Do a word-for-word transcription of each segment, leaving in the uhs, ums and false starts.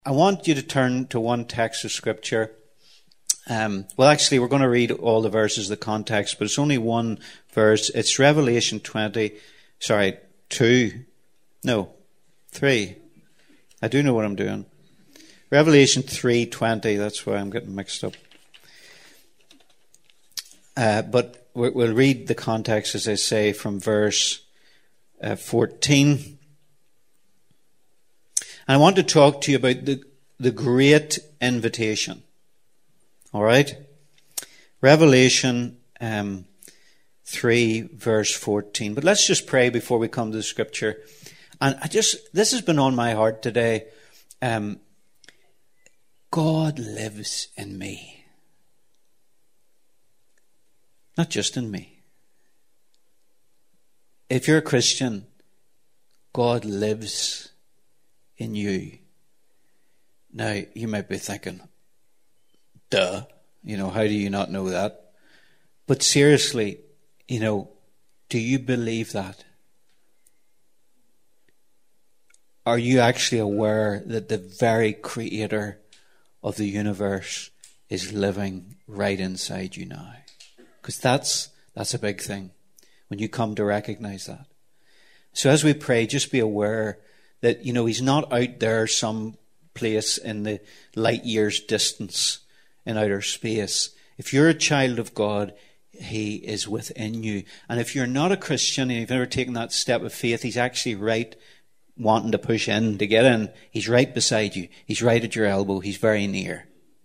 I want you to turn to one text of Scripture. Um, well, actually, we're going to read all the verses, the context, but it's only one verse. It's Revelation twenty, sorry, two, no, three. I do know what I'm doing. Revelation three twenty, that's why I'm getting mixed up. Uh, but we'll read the context, as I say, from verse uh, fourteen. And I want to talk to you about the, the great invitation. All right? Revelation um, three, verse fourteen. But let's just pray before we come to the Scripture. And I just, this has been on my heart today. Um, God lives in me. Not just in me. If you're a Christian, God lives in you. Now, you might be thinking, duh, you know, how do you not know that? But seriously, you know, do you believe that? Are you actually aware that the very creator of the universe is living right inside you now? Because that's, that's a big thing when you come to recognize that. So as we pray, just be aware that, you know, he's not out there some place in the light years distance in outer space. If you're a child of God, he is within you. And if you're not a Christian and you've never taken that step of faith, he's actually right wanting to push in, to get in. He's right beside you. He's right at your elbow. He's very near.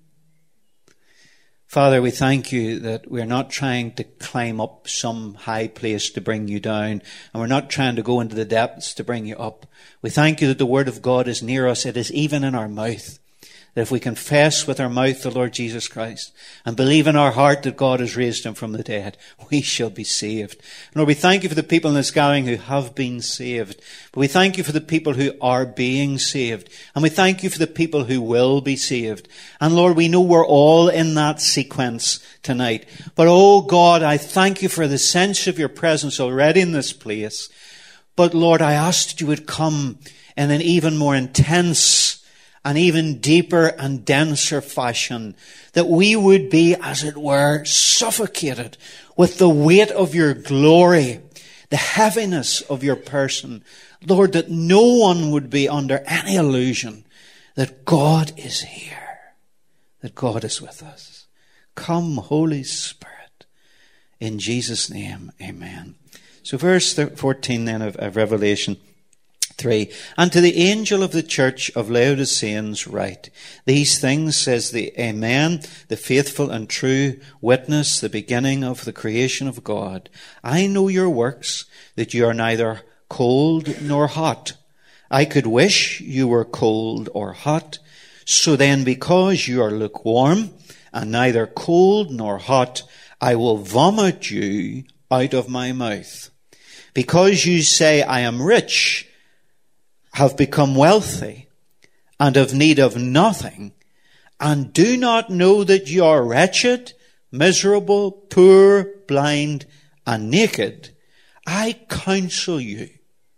Father, we thank you that we're not trying to climb up some high place to bring you down, and we're not trying to go into the depths to bring you up. We thank you that the Word of God is near us. It is even in our mouth. That if we confess with our mouth the Lord Jesus Christ and believe in our heart that God has raised him from the dead, we shall be saved. Lord, we thank you for the people in this gathering who have been saved. But we thank you for the people who are being saved. And we thank you for the people who will be saved. And Lord, we know we're all in that sequence tonight. But oh God, I thank you for the sense of your presence already in this place. But Lord, I ask that you would come in an even more intense an even deeper and denser fashion, that we would be, as it were, suffocated with the weight of your glory, the heaviness of your person. Lord, that no one would be under any illusion that God is here, that God is with us. Come, Holy Spirit. In Jesus' name, amen. So verse fourteen then of, of Revelation three. And to the angel of the church of Laodiceans write, these things says the Amen, the faithful and true witness, the beginning of the creation of God. I know your works, that you are neither cold nor hot. I could wish you were cold or hot. So then, because you are lukewarm and neither cold nor hot, I will vomit you out of my mouth. Because you say, I am rich, have become wealthy, and have need of nothing, and do not know that you are wretched, miserable, poor, blind, and naked, I counsel you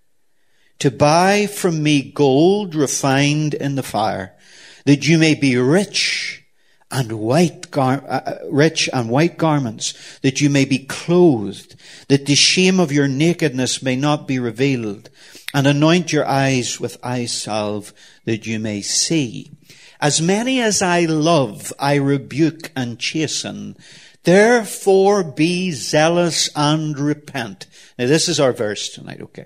to buy from me gold refined in the fire, that you may be rich, and white gar- uh, rich and white garments, that you may be clothed, that the shame of your nakedness may not be revealed, and anoint your eyes with eye salve, that you may see. As many as I love, I rebuke and chasten. Therefore be zealous and repent. Now this is our verse tonight, okay?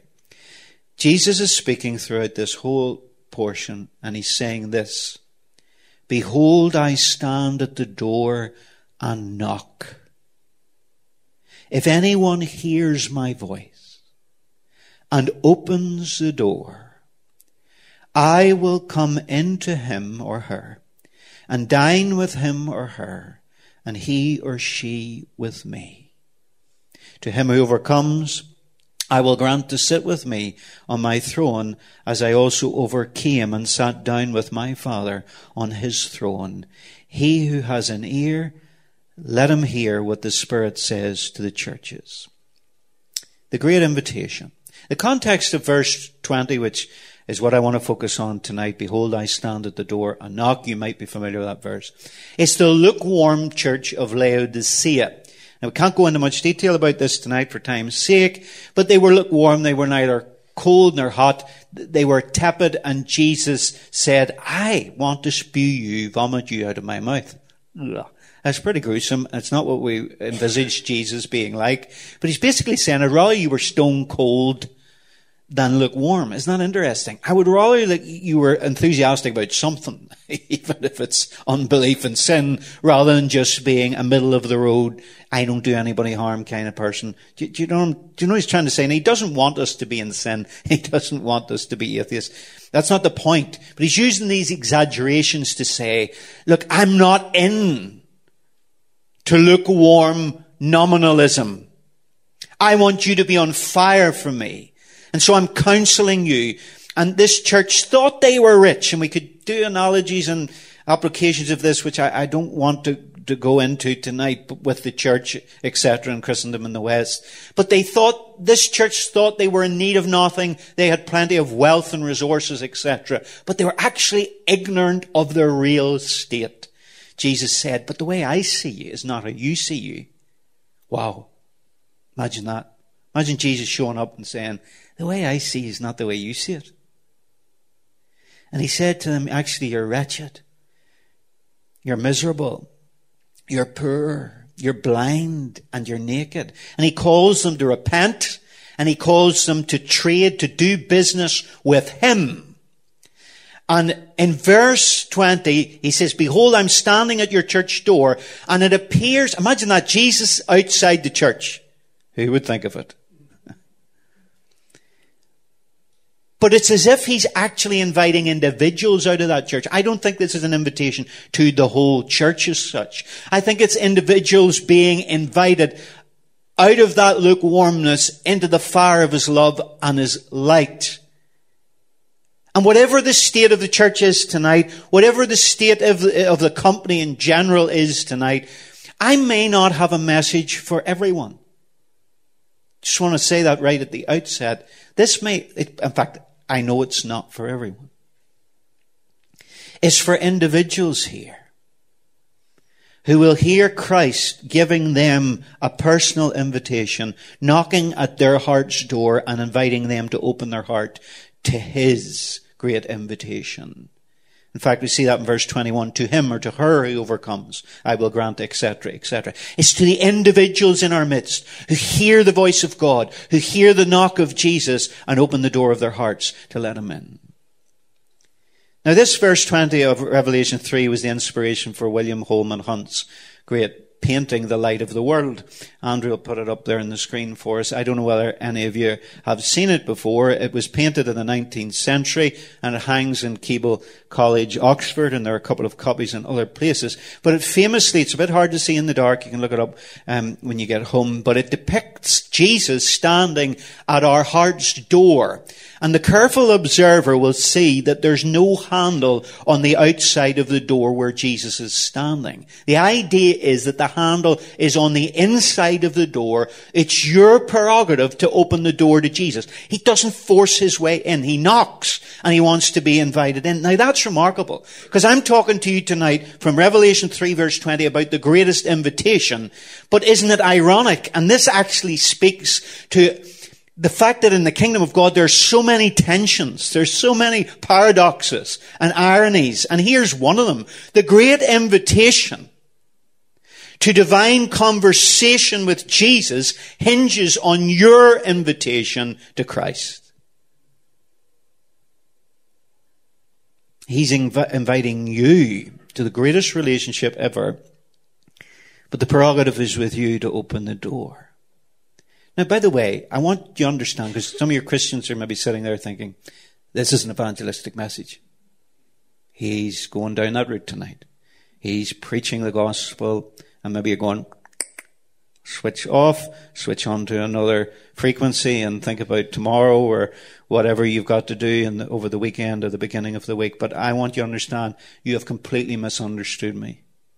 Jesus is speaking throughout this whole portion, and he's saying this. Behold, I stand at the door and knock. If anyone hears my voice and opens the door, I will come into him or her and dine with him or her, and he or she with me. To him who overcomes, I will grant to sit with me on my throne, as I also overcame and sat down with my Father on his throne. He who has an ear, let him hear what the Spirit says to the churches. The great invitation. The context of verse twenty, which is what I want to focus on tonight. Behold, I stand at the door and knock. You might be familiar with that verse. It's the lukewarm church of Laodicea. Now, we can't go into much detail about this tonight for time's sake, but they were lukewarm. They were neither cold nor hot. They were tepid, and Jesus said, I want to spew you, vomit you out of my mouth. Ugh. That's pretty gruesome. It's not what we envisaged Jesus being like. But he's basically saying, I'd rather you were stone cold than lukewarm. Isn't that interesting? I would rather that you were enthusiastic about something, even if it's unbelief and sin, rather than just being a middle of the road, I don't do anybody harm kind of person. Do, do you know? Do you know what he's trying to say? And he doesn't want us to be in sin. He doesn't want us to be atheists. That's not the point. But he's using these exaggerations to say, look, I'm not in to lukewarm nominalism. I want you to be on fire for me. And so I'm counseling you. And this church thought they were rich. And we could do analogies and applications of this, which I, I don't want to, to go into tonight with the church, et cetera, and Christendom in the West. But they thought, this church thought they were in need of nothing. They had plenty of wealth and resources, et cetera. But they were actually ignorant of their real state. Jesus said, but the way I see you is not how you see you. Wow. Imagine that. Imagine Jesus showing up and saying, the way I see is not the way you see it. And he said to them, actually, you're wretched. You're miserable. You're poor. You're blind. And you're naked. And he calls them to repent. And he calls them to trade, to do business with him. And in verse twenty, he says, behold, I'm standing at your church door. And it appears, imagine that, Jesus outside the church. Who would think of it? But it's as if he's actually inviting individuals out of that church. I don't think this is an invitation to the whole church as such. I think it's individuals being invited out of that lukewarmness into the fire of his love and his light. And whatever the state of the church is tonight, whatever the state of the, of the company in general is tonight, I may not have a message for everyone. Just want to say that right at the outset. This may, it, in fact, I know it's not for everyone. It's for individuals here who will hear Christ giving them a personal invitation, knocking at their heart's door and inviting them to open their heart to his great invitation. In fact, we see that in verse twenty-one, to him or to her who overcomes, I will grant, et cetera, et cetera. It's to the individuals in our midst who hear the voice of God, who hear the knock of Jesus and open the door of their hearts to let him in. Now, this verse twenty of Revelation three was the inspiration for William Holman Hunt's great painting, The Light of the World. Andrew will put it up there on the screen for us. I don't know whether any of you have seen it before. It was painted in the nineteenth century and it hangs in Keble College, Oxford, and there are a couple of copies in other places. But it famously, it's a bit hard to see in the dark, you can look it up um, when you get home, but it depicts Jesus standing at our heart's door. And the careful observer will see that there's no handle on the outside of the door where Jesus is standing. The idea is that the handle is on the inside of the door. It's your prerogative to open the door to Jesus. He doesn't force his way in. He knocks and he wants to be invited in. Now that's remarkable, because I'm talking to you tonight from Revelation three verse twenty about the greatest invitation. But isn't it ironic? And this actually speaks to the fact that in the kingdom of God, there's so many tensions, there's so many paradoxes and ironies. And here's one of them. The great invitation to divine conversation with Jesus hinges on your invitation to Christ. He's inv- inviting you to the greatest relationship ever, but the prerogative is with you to open the door. Now, by the way, I want you to understand, because some of your Christians are maybe sitting there thinking, this is an evangelistic message. He's going down that route tonight. He's preaching the gospel, and maybe you're going, switch off, switch on to another frequency and think about tomorrow or whatever you've got to do in the, over the weekend or the beginning of the week. But I want you to understand, you have completely misunderstood me.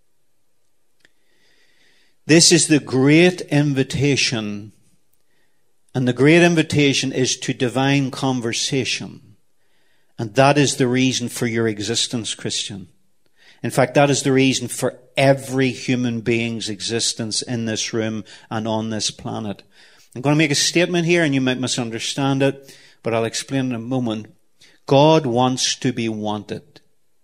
This is the great invitation. And the great invitation is to divine conversation. And that is the reason for your existence, Christian. In fact, that is the reason for every human being's existence in this room and on this planet. I'm going to make a statement here, and you might misunderstand it, but I'll explain in a moment. God wants to be wanted.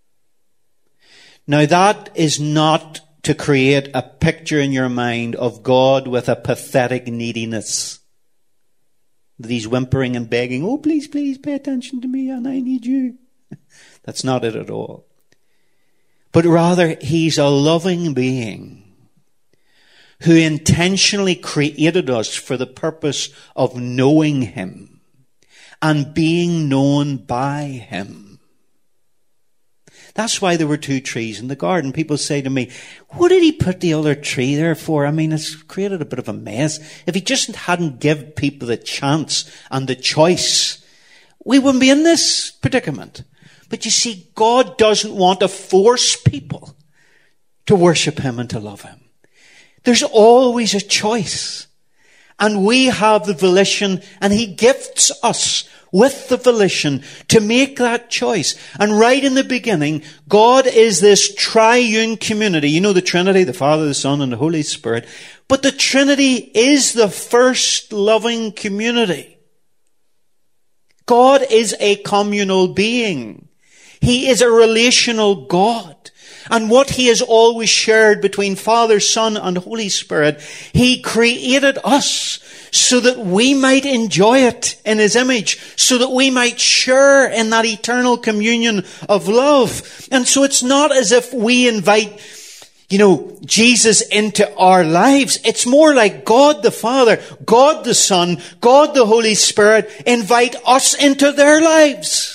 Now, that is not to create a picture in your mind of God with a pathetic neediness. That he's whimpering and begging, oh, please, please pay attention to me and I need you. That's not it at all. But rather, he's a loving being who intentionally created us for the purpose of knowing him and being known by him. That's why there were two trees in the garden. People say to me, what did he put the other tree there for? I mean, it's created a bit of a mess. If he just hadn't given people the chance and the choice, we wouldn't be in this predicament. But you see, God doesn't want to force people to worship him and to love him. There's always a choice. And we have the volition, and he gifts us with the volition to make that choice. And right in the beginning, God is this triune community. You know the Trinity, the Father, the Son, and the Holy Spirit. But the Trinity is the first loving community. God is a communal being. He is a relational God. And what he has always shared between Father, Son, and Holy Spirit, he created us so that we might enjoy it in his image, so that we might share in that eternal communion of love. And so it's not as if we invite, you know, Jesus into our lives. It's more like God the Father, God the Son, God the Holy Spirit invite us into their lives.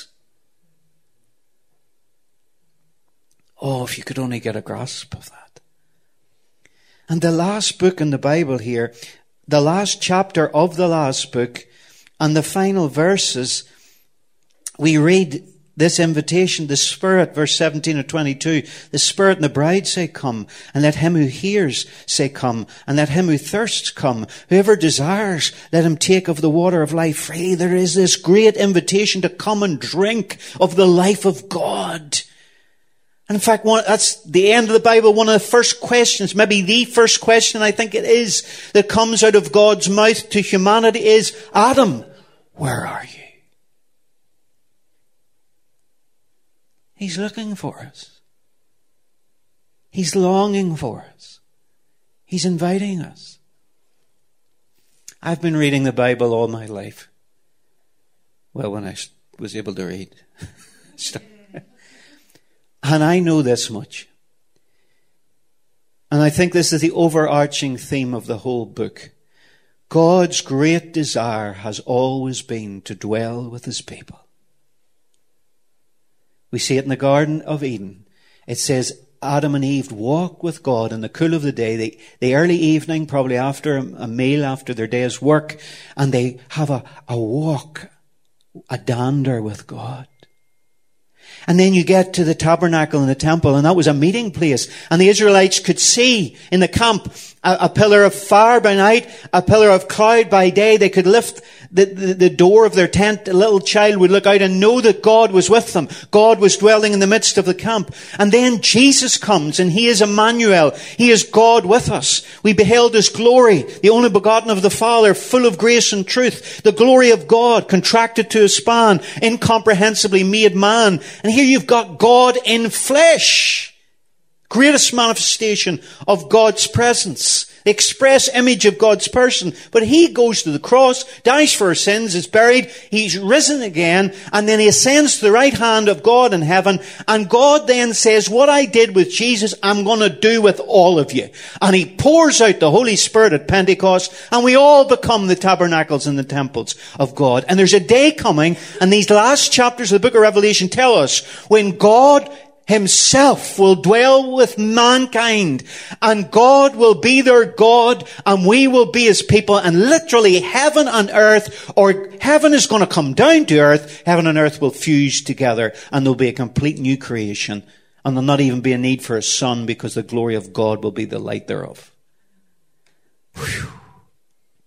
Oh, if you could only get a grasp of that. And the last book in the Bible here, the last chapter of the last book, and the final verses, we read this invitation, the Spirit, verse seventeen of twenty-two, the Spirit and the bride say, come, and let him who hears say, come, and let him who thirsts come. Whoever desires, let him take of the water of life freely. There is this great invitation to come and drink of the life of God. And in fact, one, that's the end of the Bible. One of the first questions, maybe the first question I think it is, that comes out of God's mouth to humanity is, Adam, where are you? He's looking for us. He's longing for us. He's inviting us. I've been reading the Bible all my life. Well, when I was able to read. And I know this much. And I think this is the overarching theme of the whole book. God's great desire has always been to dwell with his people. We see it in the Garden of Eden. It says Adam and Eve walk with God in the cool of the day, the, the early evening, probably after a meal, after their day's work, and they have a, a walk, a dander with God. And then you get to the tabernacle and the temple, and that was a meeting place. And the Israelites could see in the camp a, a pillar of fire by night, a pillar of cloud by day. They could lift the, the, the door of their tent. A little child would look out and know that God was with them. God was dwelling in the midst of the camp. And then Jesus comes, and he is Emmanuel. He is God with us. We beheld his glory, the only begotten of the Father, full of grace and truth. The glory of God contracted to a span, incomprehensibly made man. And here you've got God in flesh. Greatest manifestation of God's presence. The express image of God's person. But he goes to the cross, dies for our sins, is buried, he's risen again, and then he ascends to the right hand of God in heaven. And God then says, what I did with Jesus, I'm going to do with all of you. And he pours out the Holy Spirit at Pentecost, and we all become the tabernacles and the temples of God. And there's a day coming, and these last chapters of the book of Revelation tell us, when God himself will dwell with mankind, and God will be their God, and we will be his people, and literally heaven and earth, or heaven is going to come down to earth, heaven and earth will fuse together, and there'll be a complete new creation, and there'll not even be a need for a sun, because the glory of God will be the light thereof. Whew.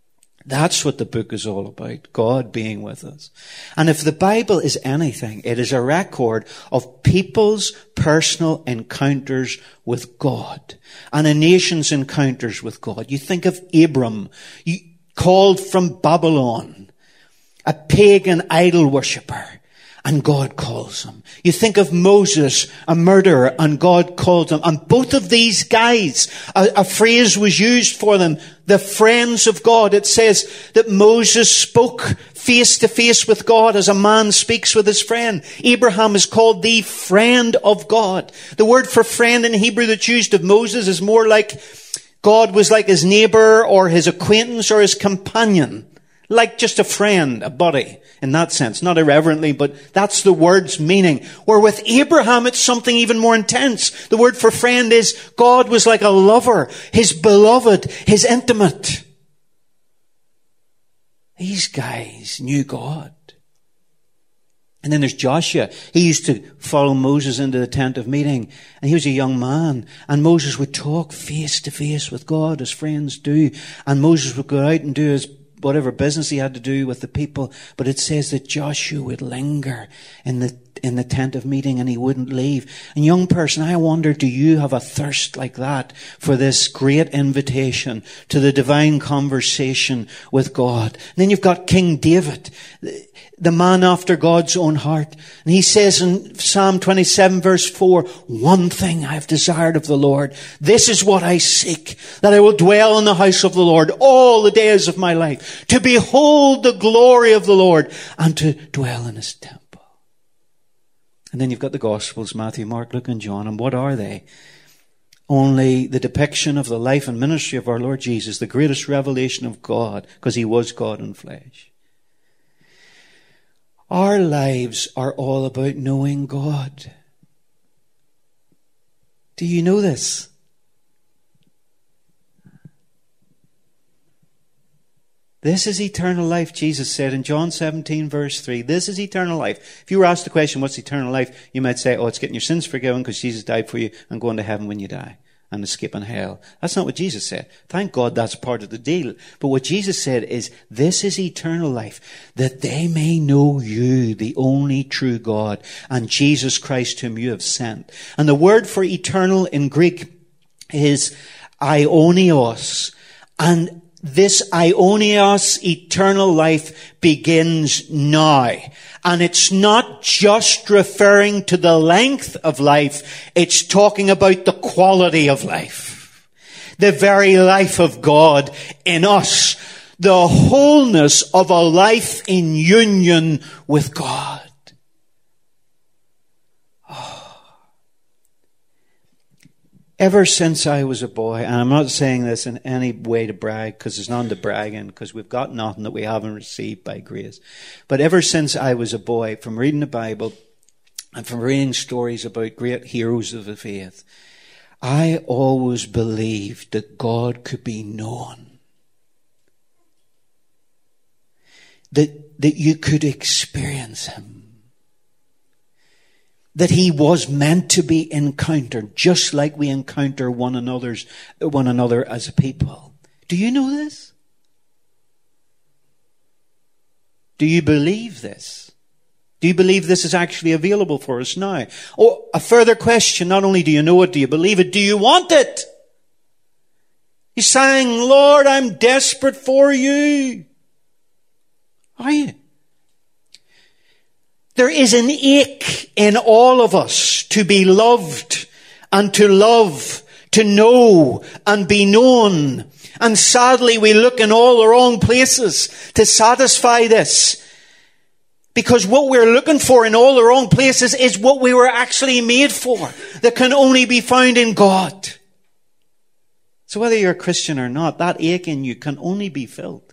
That's what the book is all about, God being with us. And if the Bible is anything, it is a record of people's personal encounters with God and a nation's encounters with God. You think of Abram, you, called from Babylon, a pagan idol worshipper, and God calls him. You think of Moses, a murderer, and God called him. And both of these guys, a, a phrase was used for them, the friends of God. It says that Moses spoke face to face with God as a man speaks with his friend. Abraham is called the friend of God. The word for friend in Hebrew that's used of Moses is more like God was like his neighbor or his acquaintance or his companion. Like just a friend, a buddy, in that sense. Not irreverently, but that's the word's meaning. Where with Abraham, it's something even more intense. The word for friend is God was like a lover, his beloved, his intimate. These guys knew God. And then there's Joshua. He used to follow Moses into the tent of meeting. And he was a young man. And Moses would talk face to face with God, as friends do. And Moses would go out and do his whatever business he had to do with the people. But it says that Joshua would linger in the in the tent of meeting and he wouldn't leave. And young person, I wonder, do you have a thirst like that for this great invitation to the divine conversation with God? And then you've got King David, the man after God's own heart. And he says in Psalm twenty-seven verse four, one thing I have desired of the Lord, this is what I seek, that I will dwell in the house of the Lord all the days of my life, to behold the glory of the Lord and to dwell in his temple. And then you've got the Gospels, Matthew, Mark, Luke, and John. And what are they? Only the depiction of the life and ministry of our Lord Jesus, the greatest revelation of God, because he was God in flesh. Our lives are all about knowing God. Do you know this? This is eternal life, Jesus said in John seventeen verse three. This is eternal life. If you were asked the question, what's eternal life? You might say, oh, it's getting your sins forgiven because Jesus died for you and going to heaven when you die and escaping hell. That's not what Jesus said. Thank God that's part of the deal. But what Jesus said is, this is eternal life, that they may know you, the only true God, and Jesus Christ whom you have sent. And the word for eternal in Greek is aionios. And this aionios, eternal life, begins now. And it's not just referring to the length of life, it's talking about the quality of life. The very life of God in us. The wholeness of a life in union with God. Ever since I was a boy, and I'm not saying this in any way to brag, because there's none to brag in, because we've got nothing that we haven't received by grace. But ever since I was a boy, from reading the Bible and from reading stories about great heroes of the faith, I always believed that God could be known. That, that you could experience him. That he was meant to be encountered, just like we encounter one another's, one another as a people. Do you know this? Do you believe this? Do you believe this is actually available for us now? Or a further question, not only do you know it, do you believe it, do you want it? He's saying, Lord, I'm desperate for you. Are you? There is an ache in all of us to be loved and to love, to know and be known. And sadly, we look in all the wrong places to satisfy this. Because what we're looking for in all the wrong places is what we were actually made for, that can only be found in God. So whether you're a Christian or not, that ache in you can only be filled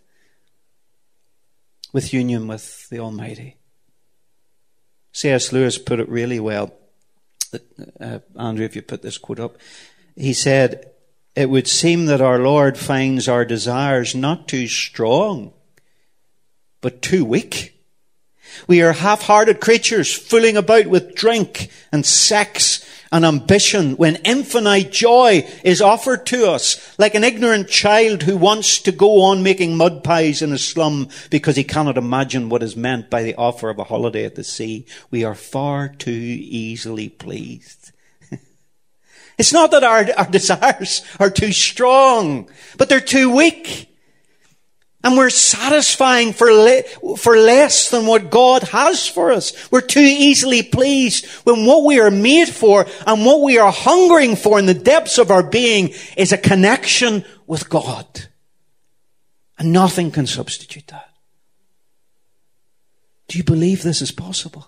with union with the Almighty. C S Lewis put it really well. Uh, Andrew, if you put this quote up. He said, it would seem that our Lord finds our desires not too strong, but too weak. We are half-hearted creatures fooling about with drink and sex and ambition when infinite joy is offered to us, like an ignorant child who wants to go on making mud pies in a slum because he cannot imagine what is meant by the offer of a holiday at the sea. We are far too easily pleased. It's not that our, our desires are too strong, but they're too weak. And we're satisfying for, le- for less than what God has for us. We're too easily pleased when what we are made for and what we are hungering for in the depths of our being is a connection with God. And nothing can substitute that. Do you believe this is possible?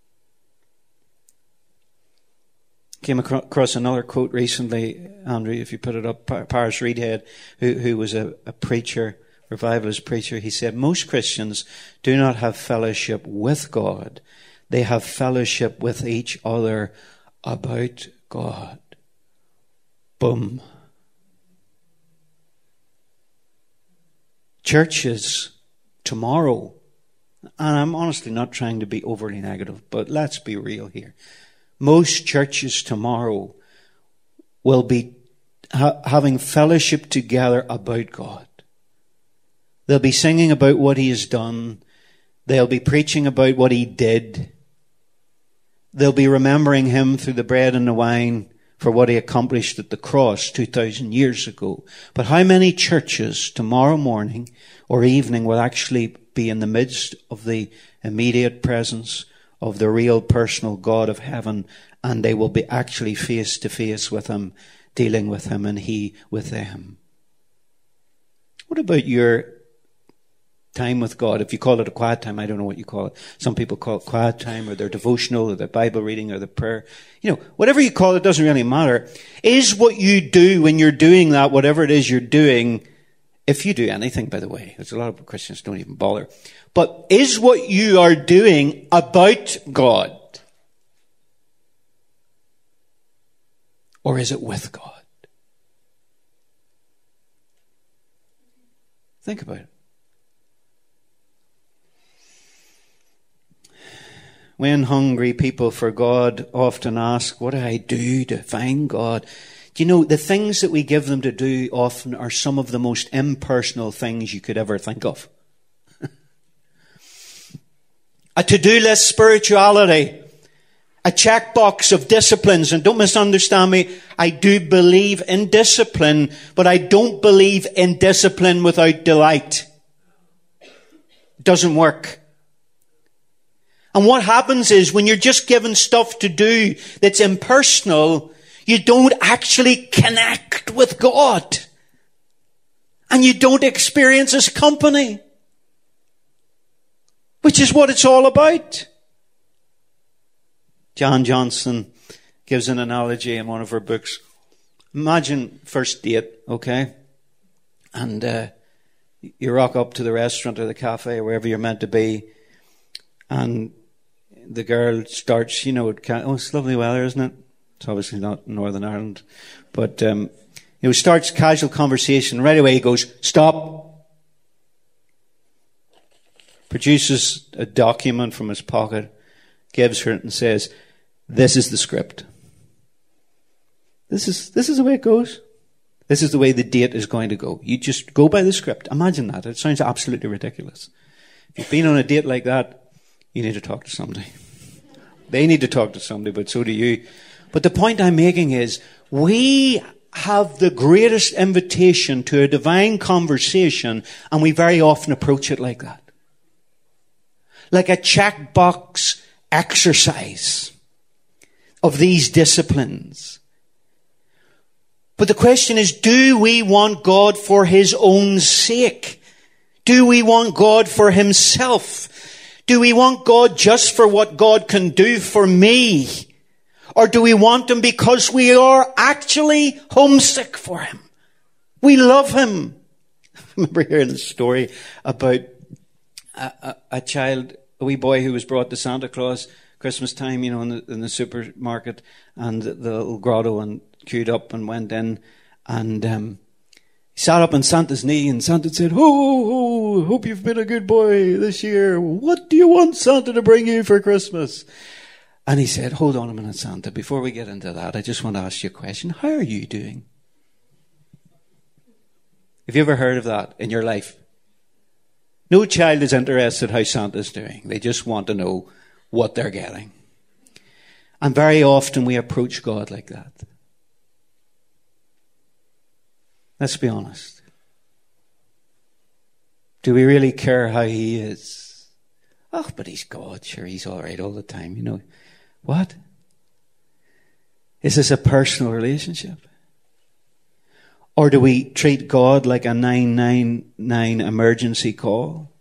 Came across another quote recently, Andrew, if you put it up, Paris Reidhead, who, who was a, a preacher, revivalist preacher. He said, most Christians do not have fellowship with God. They have fellowship with each other about God. Boom. Churches tomorrow, and I'm honestly not trying to be overly negative, but let's be real here. Most churches tomorrow will be ha- having fellowship together about God. They'll be singing about what he has done. They'll be preaching about what he did. They'll be remembering him through the bread and the wine for what he accomplished at the cross two thousand years ago. But how many churches tomorrow morning or evening will actually be in the midst of the immediate presence of the real personal God of heaven, and they will be actually face to face with him, dealing with him and he with them? What about your time with God? If you call it a quiet time, I don't know what you call it. Some people call it quiet time, or their devotional, or their Bible reading, or the prayer. You know, whatever you call it doesn't really matter. Is what you do when you're doing that, whatever it is you're doing, if you do anything, by the way, there's a lot of Christians don't even bother, but is what you are doing about God? Or is it with God? Think about it. When hungry people for God often ask, what do I do to find God? Do you know, the things that we give them to do often are some of the most impersonal things you could ever think of. A to-do list spirituality. A checkbox of disciplines. And don't misunderstand me, I do believe in discipline, but I don't believe in discipline without delight. It doesn't work. And what happens is when you're just given stuff to do that's impersonal, you don't actually connect with God. And you don't experience his company. Which is what it's all about. Jan Johnson gives an analogy in one of her books. Imagine first date, okay? And uh, you rock up to the restaurant or the cafe or wherever you're meant to be. And the girl starts, you know, it can, oh, it's lovely weather, isn't it? It's obviously not Northern Ireland. But, um, you know, starts casual conversation. Right away he goes, stop. Produces a document from his pocket, gives her it and says, this is the script. This is, this is the way it goes. This is the way the date is going to go. You just go by the script. Imagine that. It sounds absolutely ridiculous. If you've been on a date like that, you need to talk to somebody. They need to talk to somebody, but so do you. But the point I'm making is, we have the greatest invitation to a divine conversation, and we very often approach it like that. Like a checkbox exercise of these disciplines. But the question is, do we want God for his own sake? Do we want God for himself? Do we want God just for what God can do for me? Or do we want him because we are actually homesick for him? We love him. I remember hearing a story about a, a, a child, a wee boy who was brought to Santa Claus Christmas time, you know, in the, in the supermarket, and the, the little grotto, and queued up and went in, and um, He sat up on Santa's knee and Santa said, ho, ho, hope you've been a good boy this year. What do you want Santa to bring you for Christmas? And he said, hold on a minute, Santa. Before we get into that, I just want to ask you a question. How are you doing? Have you ever heard of that in your life? No child is interested how Santa's doing. They just want to know what they're getting. And very often we approach God like that. Let's be honest. Do we really care how he is? Oh, but he's God. Sure, he's all right all the time, you know. What? Is this a personal relationship? Or do we treat God like a nine nine nine emergency call?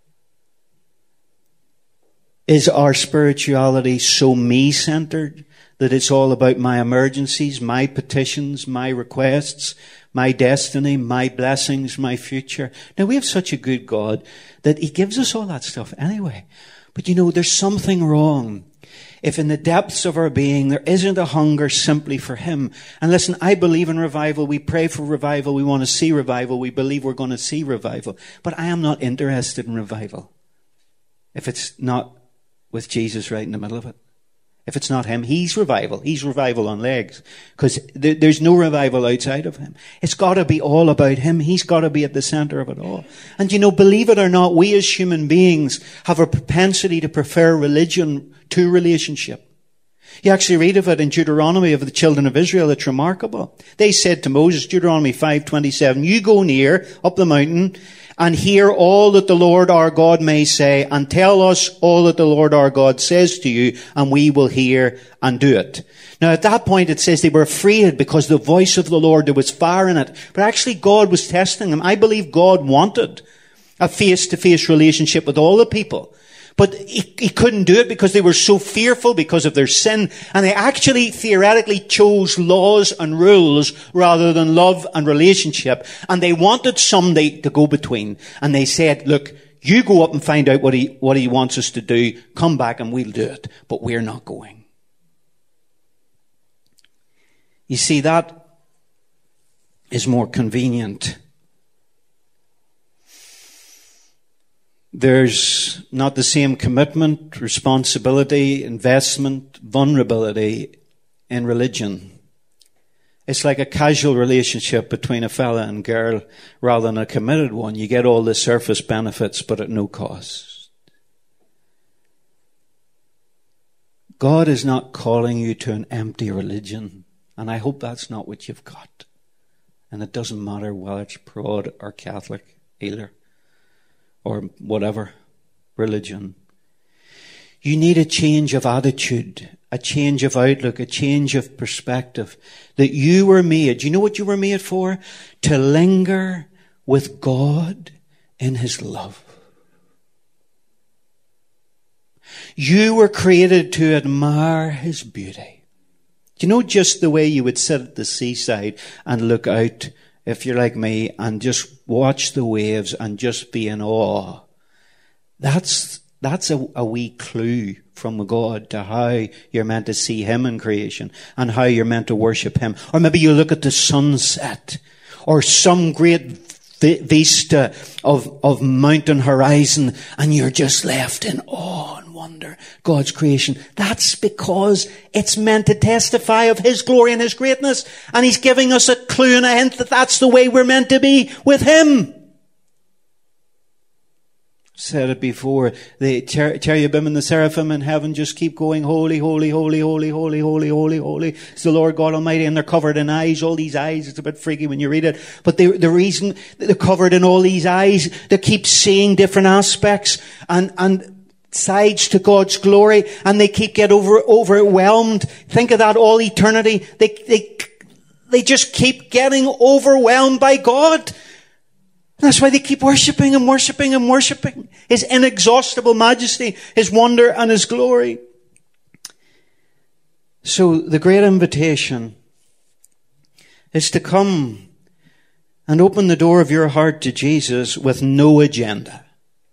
Is our spirituality so me-centered that it's all about my emergencies, my petitions, my requests, my destiny, my blessings, my future? Now, we have such a good God that he gives us all that stuff anyway. But you know, there's something wrong if in the depths of our being there isn't a hunger simply for him. And listen, I believe in revival. We pray for revival. We want to see revival. We believe we're going to see revival. But I am not interested in revival if it's not with Jesus right in the middle of it. If it's not him, he's revival. He's revival on legs. Because th- there's no revival outside of him. It's got to be all about him. He's got to be at the center of it all. And you know, believe it or not, we as human beings have a propensity to prefer religion to relationship. You actually read of it in Deuteronomy of the children of Israel. It's remarkable. They said to Moses, Deuteronomy five twenty-seven, you go near up the mountain and hear all that the Lord our God may say, and tell us all that the Lord our God says to you, and we will hear and do it. Now at that point it says they were afraid because the voice of the Lord, there was fire in it. But actually God was testing them. I believe God wanted a face-to-face relationship with all the people. But he, he couldn't do it because they were so fearful because of their sin. And they actually theoretically chose laws and rules rather than love and relationship. And they wanted somebody to go between. And they said, look, you go up and find out what he, what he wants us to do. Come back and we'll do it. But we're not going. You see, that is more convenient. There's not the same commitment, responsibility, investment, vulnerability in religion. It's like a casual relationship between a fella and girl rather than a committed one. You get all the surface benefits, but at no cost. God is not calling you to an empty religion, and I hope that's not what you've got. And it doesn't matter whether it's broad or Catholic either, or whatever religion. You need a change of attitude, a change of outlook, a change of perspective. That you were made, you know what you were made for? To linger with God in his love. You were created to admire his beauty. Do you know, just the way you would sit at the seaside and look out, if you're like me, and just watch the waves and just be in awe. That's, that's a, a wee clue from God to how you're meant to see him in creation and how you're meant to worship him. Or maybe you look at the sunset or some great vista of, of mountain horizon and you're just left in awe and wonder. God's creation. That's because it's meant to testify of his glory and his greatness. And he's giving us a clue and a hint that that's the way we're meant to be with him. Said it before, the cher- cherubim and the seraphim in heaven just keep going, holy, holy, holy, holy, holy, holy, holy, holy. It's the Lord God Almighty, and they're covered in eyes, all these eyes. It's a bit freaky when you read it. But they, the reason they're covered in all these eyes, they keep seeing different aspects and, and sides to God's glory, and they keep get over, overwhelmed. Think of that all eternity. They, they, they just keep getting overwhelmed by God. That's why they keep worshipping and worshipping and worshipping his inexhaustible majesty, his wonder and his glory. So the great invitation is to come and open the door of your heart to Jesus with no agenda.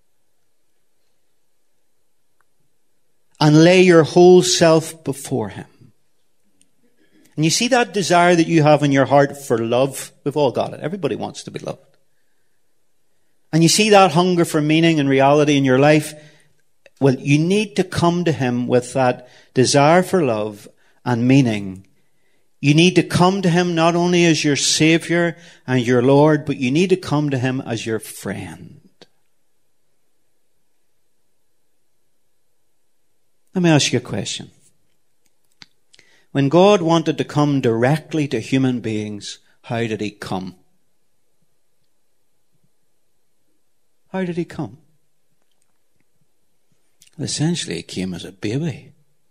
And lay your whole self before him. And you see that desire that you have in your heart for love? We've all got it. Everybody wants to be loved. and you see that hunger for meaning and reality in your life, well, you need to come to him with that desire for love and meaning. You need to come to him not only as your Savior and your Lord, but you need to come to him as your friend. Let me ask you a question. When God wanted to come directly to human beings, how did he come? How did he come? Well, essentially, he came as a baby.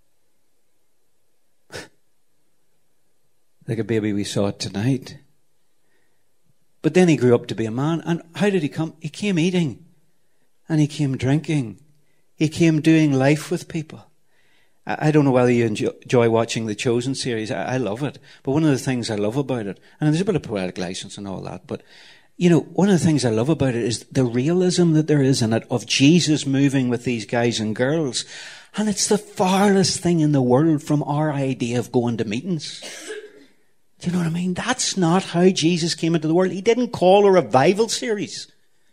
Like a baby we saw tonight. But then he grew up to be a man. And how did he come? He came eating. And he came drinking. He came doing life with people. I don't know whether you enjoy watching the Chosen series. I love it. But one of the things I love about it, and there's a bit of poetic license and all that, but, you know, one of the things I love about it is the realism that there is in it of Jesus moving with these guys and girls. And it's the farthest thing in the world from our idea of going to meetings. Do you know what I mean? That's not how Jesus came into the world. He didn't call a revival series.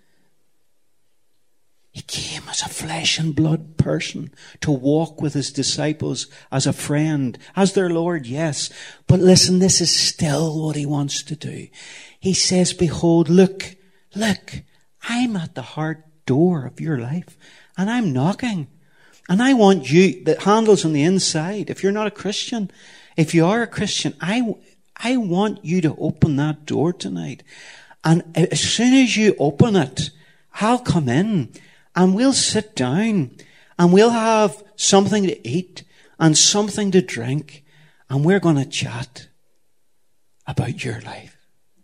He came as a flesh and blood person to walk with his disciples as a friend, as their Lord, yes. But listen, this is still what he wants to do. He says, behold, look, look, I'm at the heart door of your life and I'm knocking. And I want you, the handle's on the inside. If you're not a Christian, if you are a Christian, I, I want you to open that door tonight. And as soon as you open it, I'll come in. And we'll sit down and we'll have something to eat and something to drink. And we're going to chat about your life.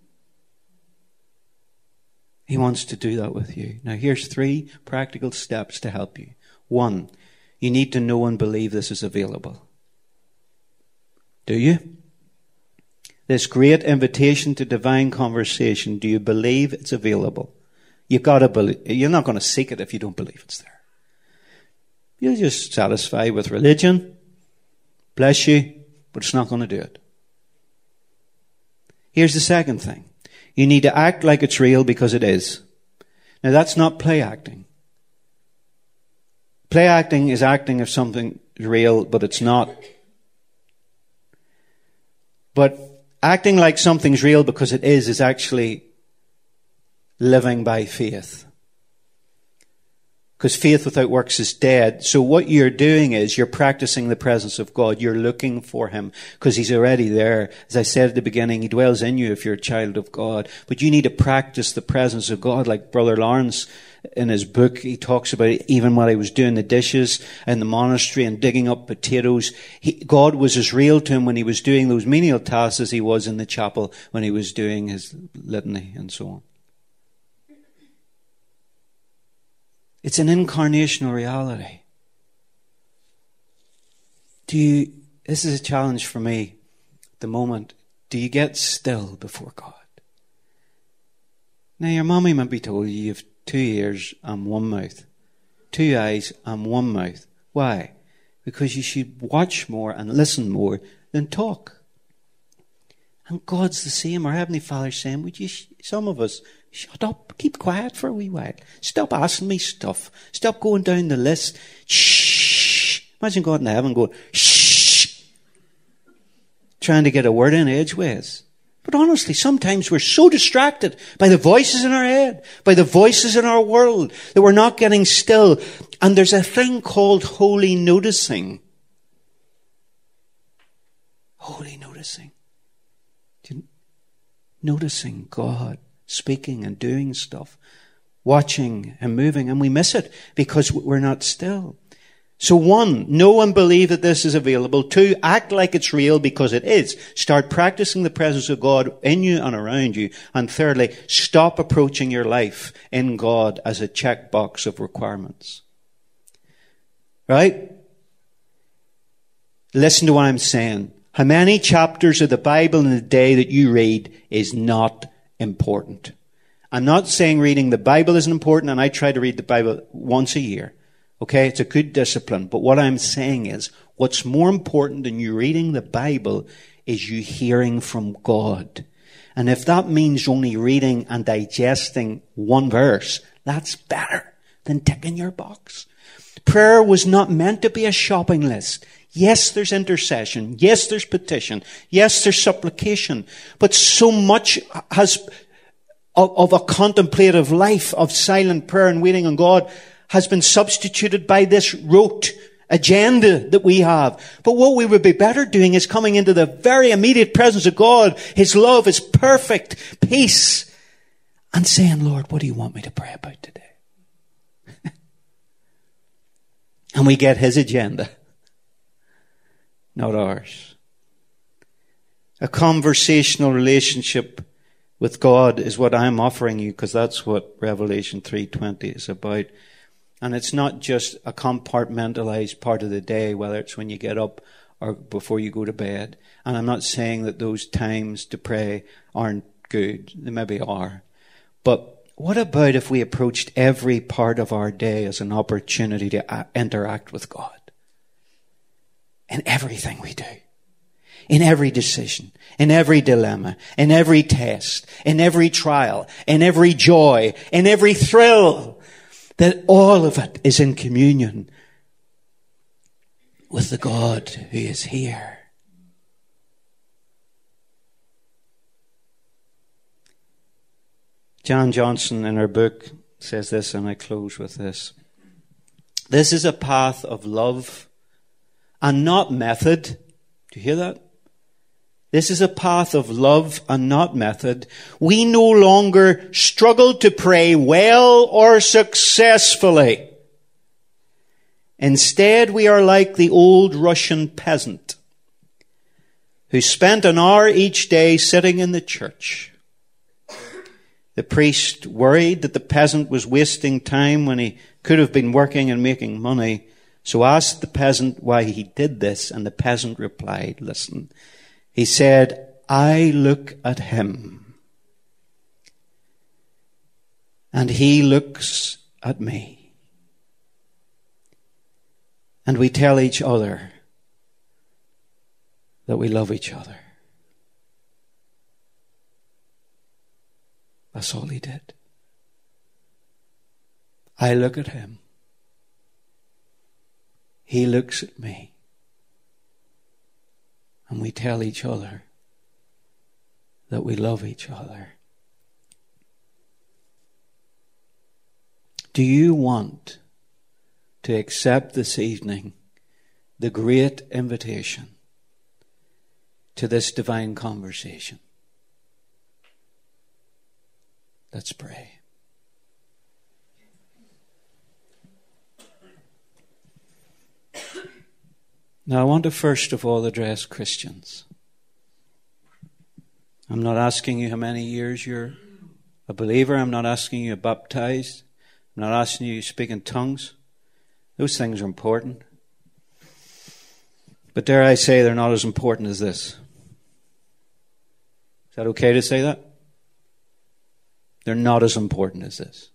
He wants to do that with you. Now here's three practical steps to help you. One, you need to know and believe this is available. Do you? This great invitation to divine conversation, do you believe it's available? You've got to believe. You're not going to seek it if you don't believe it's there. You're just satisfied with religion. Bless you. But it's not going to do it. Here's the second thing. You need to act like it's real because it is. Now that's not play acting. Play acting is acting if something is real, but it's not. But acting like something's real because it is is actually living by faith. Because faith without works is dead. So what you're doing is you're practicing the presence of God. You're looking for him because he's already there. As I said at the beginning, he dwells in you if you're a child of God. But you need to practice the presence of God. Like Brother Lawrence in his book, he talks about it even while he was doing the dishes in the monastery and digging up potatoes. He, God was as real to him when he was doing those menial tasks as he was in the chapel when he was doing his litany and so on. It's an incarnational reality. Do you, this is a challenge for me at the moment. Do you get still before God? Now your mommy might be told you you have two ears and one mouth. Two eyes and one mouth. Why? Because you should watch more and listen more than talk. And God's the same. Our Heavenly Father's saying, would you, some of us, shut up. Keep quiet for a wee while. Stop asking me stuff. Stop going down the list. Shh. Imagine God in heaven going, shh. Trying to get a word in edgeways. But honestly, sometimes we're so distracted by the voices in our head, by the voices in our world, that we're not getting still. And there's a thing called holy noticing. Holy noticing. Noticing God speaking and doing stuff, watching and moving, and we miss it because we're not still. So one, know and believe that this is available. Two, act like it's real because it is. Start practicing the presence of God in you and around you. And thirdly, stop approaching your life in God as a checkbox of requirements. Right? Listen to what I'm saying. How many chapters of the Bible in a day that you read is not important. I'm not saying reading the Bible isn't important, and I try to read the Bible once a year. Okay, it's a good discipline. But what I'm saying is, what's more important than you reading the Bible is you hearing from God. And if that means only reading and digesting one verse, That's better than ticking your box. Prayer was not meant to be a shopping list. Yes, there's intercession. Yes, there's petition. Yes, there's supplication. But so much has of, of a contemplative life of silent prayer and waiting on God has been substituted by this rote agenda that we have. But what we would be better doing is coming into the very immediate presence of God, His love, His perfect peace, and saying, Lord, what do you want me to pray about today? And we get His agenda, not ours. A conversational relationship with God is what I'm offering you, because that's what Revelation three twenty is about. And it's not just a compartmentalized part of the day, whether it's when you get up or before you go to bed. And I'm not saying that those times to pray aren't good. They maybe are. But what about if we approached every part of our day as an opportunity to interact with God? In everything we do. In every decision. In every dilemma. In every test. In every trial. In every joy. In every thrill. That all of it is in communion with the God who is here. Jan Johnson in her book says this, and I close with this. This is a path of love and not method. Do you hear that? This is a path of love and not method. We no longer struggle to pray well or successfully. Instead, we are like the old Russian peasant who spent an hour each day sitting in the church. The priest worried that the peasant was wasting time when he could have been working and making money, so asked the peasant why he did this, and the peasant replied, listen, he said, I look at him, and he looks at me, and we tell each other that we love each other. That's all he did. I look at him. He looks at me. And we tell each other that we love each other. Do you want to accept this evening the great invitation to this divine conversation? Let's pray. Now, I want to first of all address Christians. I'm not asking you how many years you're a believer. I'm not asking you baptized. I'm not asking you to speak in tongues. Those things are important. But dare I say they're not as important as this. Is that okay to say that? They're not as important as this.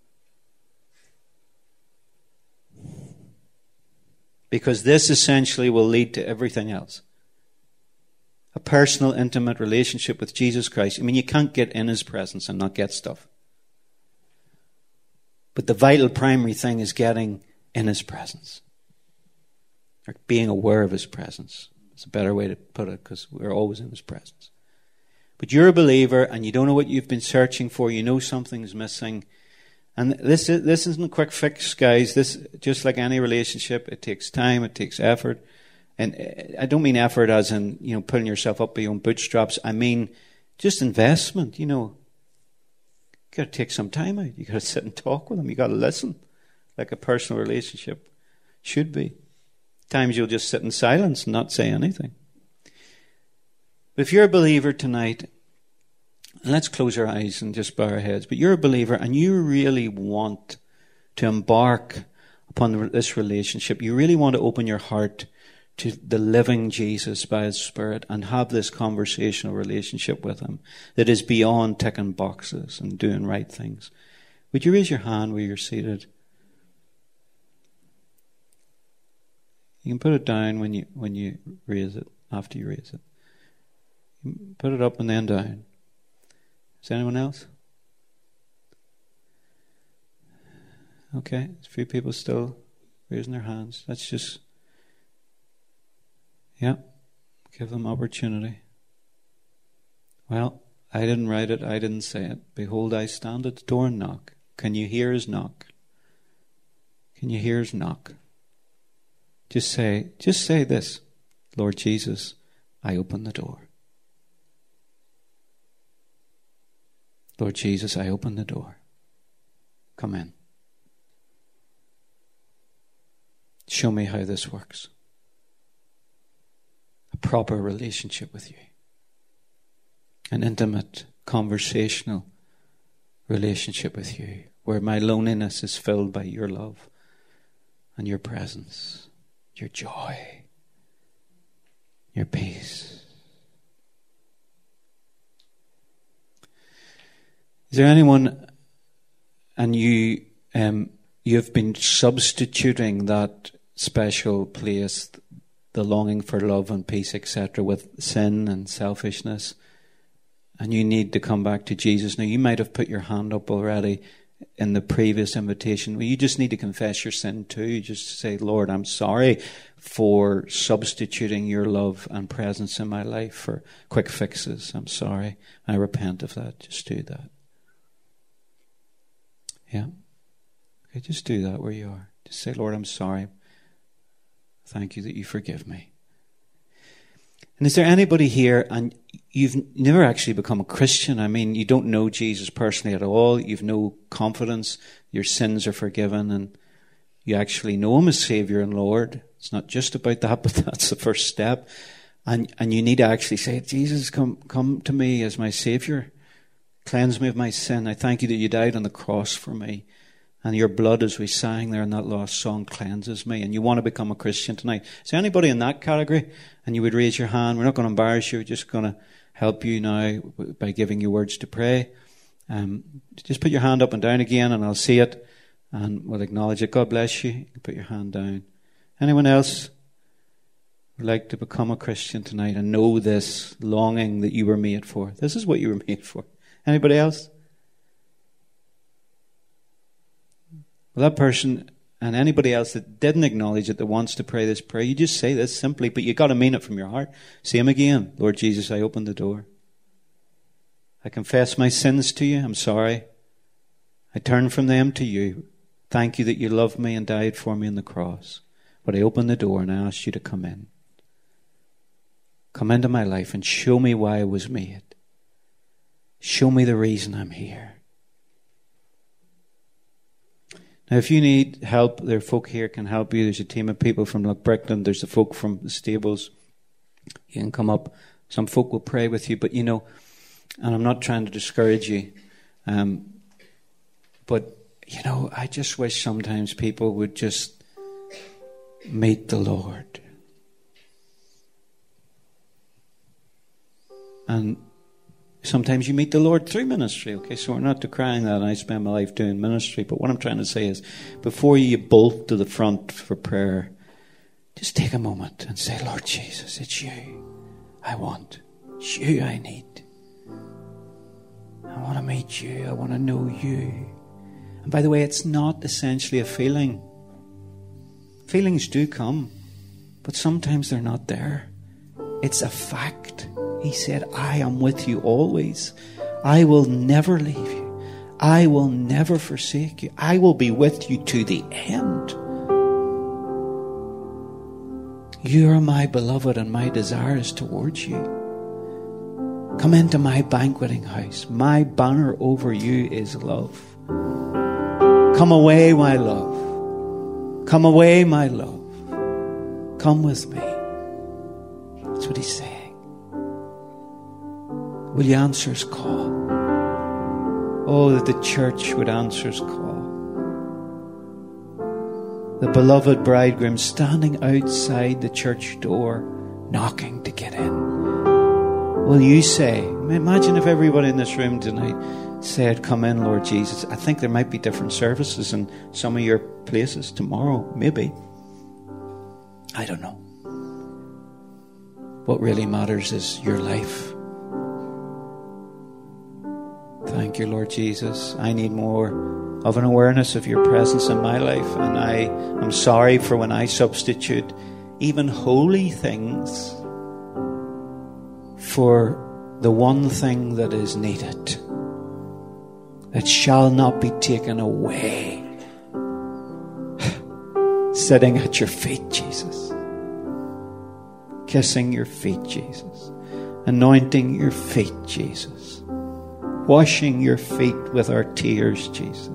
Because this essentially will lead to everything else. A personal, intimate relationship with Jesus Christ. I mean, you can't get in His presence and not get stuff. But the vital primary thing is getting in His presence. Or being aware of His presence. It's a better way to put it, because we're always in His presence. But you're a believer and you don't know what you've been searching for. You know something's missing. And this is, this isn't a quick fix, guys. This, just like any relationship, it takes time, it takes effort. And I don't mean effort as in, you know, pulling yourself up by your own bootstraps. I mean just investment, you know. You've got to take some time out. You've got to sit and talk with them. You've got to listen, like a personal relationship should be. Times you'll just sit in silence and not say anything. If you're a believer tonight, and let's close our eyes and just bow our heads, but you're a believer and you really want to embark upon this relationship, you really want to open your heart to the living Jesus by His Spirit and have this conversational relationship with Him that is beyond ticking boxes and doing right things. Would you raise your hand where you're seated? You can put it down when you when you raise it, after you raise it. Put it up and then down. Is there anyone else? Okay, there's a few people still raising their hands. Let's just, yeah, give them opportunity. Well, I didn't write it, I didn't say it. Behold, I stand at the door and knock. Can you hear his knock? Can you hear his knock? Just say, just say this. Lord Jesus, I open the door. Lord Jesus, I open the door. Come in. Show me how this works. A proper relationship with you. An intimate, conversational relationship with you, where my loneliness is filled by your love and your presence, your joy, your peace. Is there anyone, and you um, you've been substituting that special place, the longing for love and peace, et cetera, with sin and selfishness, and you need to come back to Jesus? Now, you might have put your hand up already in the previous invitation. Well, you just need to confess your sin too. You just say, Lord, I'm sorry for substituting your love and presence in my life for quick fixes. I'm sorry. I repent of that. Just do that. Yeah. Okay, just do that where you are. Just say, Lord, I'm sorry. Thank you that you forgive me. And is there anybody here and you've never actually become a Christian? I mean, you don't know Jesus personally at all. You've no confidence. Your sins are forgiven and you actually know him as Savior and Lord. It's not just about that, but that's the first step. And and you need to actually say, Jesus, come come to me as my Savior. Cleanse me of my sin. I thank you that you died on the cross for me. And your blood, as we sang there in that last song, cleanses me. And you want to become a Christian tonight. Is there anybody in that category? And you would raise your hand. We're not going to embarrass you. We're just going to help you now by giving you words to pray. Um, just put your hand up and down again and I'll see it. And we'll acknowledge it. God bless you. You can put your hand down. Anyone else would like to become a Christian tonight and know this longing that you were made for? This is what you were made for. Anybody else? Well, that person and anybody else that didn't acknowledge it, that wants to pray this prayer, you just say this simply, but you got to mean it from your heart. Say him again. Lord Jesus, I open the door. I confess my sins to you. I'm sorry. I turn from them to you. Thank you that you loved me and died for me on the cross. But I open the door and I ask you to come in. Come into my life and show me why I was made. Show me the reason I'm here. Now, if you need help, there are folk here can help you. There's a team of people from Lochbrickland. There's the folk from the stables. You can come up. Some folk will pray with you. But, you know, and I'm not trying to discourage you, um, but, you know, I just wish sometimes people would just meet the Lord. And sometimes you meet the Lord through ministry, okay? So we're not decrying that I spend my life doing ministry. But what I'm trying to say is, before you bolt to the front for prayer, just take a moment and say, Lord Jesus, it's you I want. It's you I need. I want to meet you. I want to know you. And by the way, it's not essentially a feeling. Feelings do come, but sometimes they're not there. It's a fact. He said, I am with you always. I will never leave you. I will never forsake you. I will be with you to the end. You are my beloved and my desire is towards you. Come into my banqueting house. My banner over you is love. Come away, my love. Come away, my love. Come with me. That's what he's saying. Will you answer his call? Oh, that the church would answer his call. The beloved bridegroom standing outside the church door, knocking to get in. Will you say, imagine if everybody in this room tonight said, come in, Lord Jesus. I think there might be different services in some of your places tomorrow, maybe. I don't know. What really matters is your life. Thank you, Lord Jesus. I need more of an awareness of your presence in my life, and I am sorry for when I substitute even holy things for the one thing that is needed, that shall not be taken away. Sitting at your feet, Jesus. Kissing your feet, Jesus. Anointing your feet, Jesus. Washing your feet with our tears, Jesus.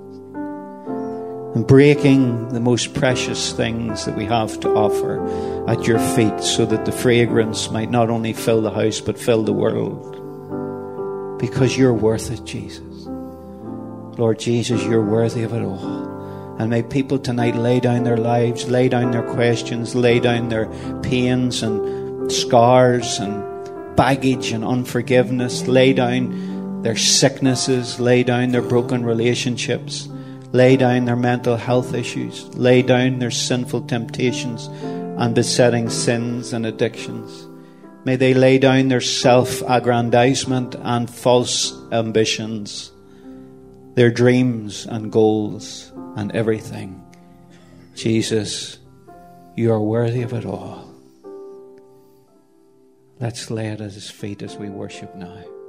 And breaking the most precious things that we have to offer at your feet, so that the fragrance might not only fill the house but fill the world. Because you're worth it, Jesus. Lord Jesus, you're worthy of it all. And may people tonight lay down their lives, lay down their questions, lay down their pains and scars and baggage and unforgiveness, lay down their sicknesses, lay down their broken relationships, lay down their mental health issues, lay down their sinful temptations and besetting sins and addictions. May they lay down their self-aggrandizement and false ambitions, their dreams and goals and everything. Jesus, you are worthy of it all. Let's lay it at his feet as we worship now.